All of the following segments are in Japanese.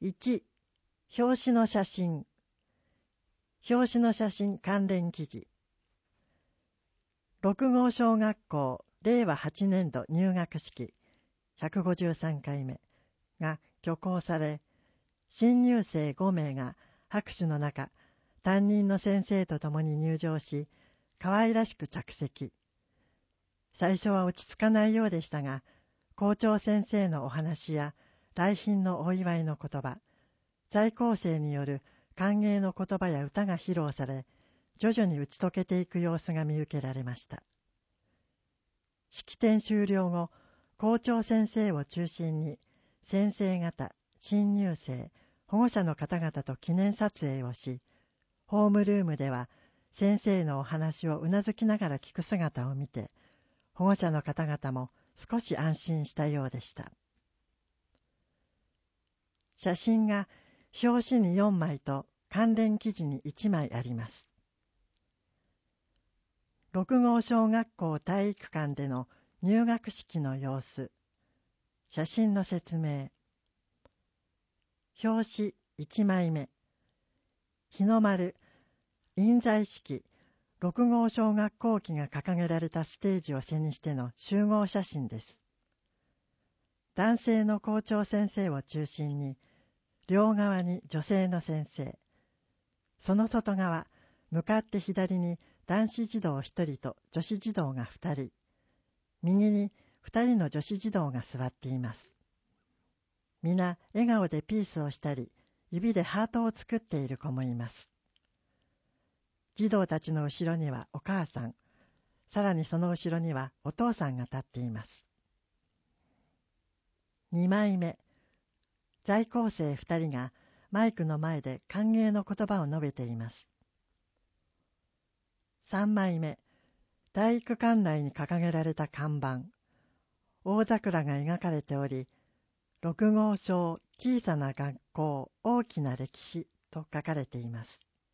1、表紙の写真。表紙の写真関連記事。6号小学校令和8年度入学式153回目が挙行され、新入生5名が拍手の中、担任の先生と共に入場し、可愛らしく着席。最初は落ち着かないようでしたが、校長先生のお話や来賓のお祝いの言葉、在校生による歓迎の言葉や歌が披露され、徐々に打ち解けていく様子が見受けられました。式典終了後、校長先生を中心に、先生方、新入生、保護者の方々と記念撮影をし、ホームルームでは先生のお話をうなずきながら聞く姿を見て、保護者の方々も少し安心したようでした。写真が表紙に4枚と関連記事に1枚あります。6号小学校体育館での入学式の様子。写真の説明。表紙1枚目。日の丸、印在式、6号小学校旗が掲げられたステージを背にしての集合写真です。男性の校長先生を中心に、両側に女性の先生。その外側、向かって左に男子児童1人と女子児童が2人。右に2人の女子児童が座っています。皆笑顔でピースをしたり、指でハートを作っている子もいます。児童たちの後ろにはお母さん、さらにその後ろにはお父さんが立っています。2枚目。在校生2人がマイクの前で歓迎の言葉を述べています。3枚目。体育館内に掲げられた看板。大桜が描かれており、6号小小さな学校大きな歴史と書かれています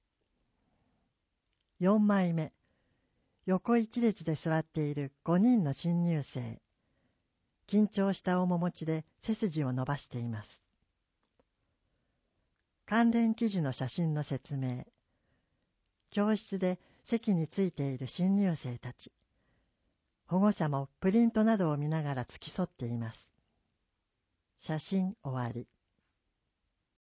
。4枚目。横一列で座っている5人の新入生。緊張した面持ちで背筋を伸ばしています。関連記事の写真の説明。教室で席についている新入生たち。保護者もプリントなどを見ながら付き添っています。写真終わり。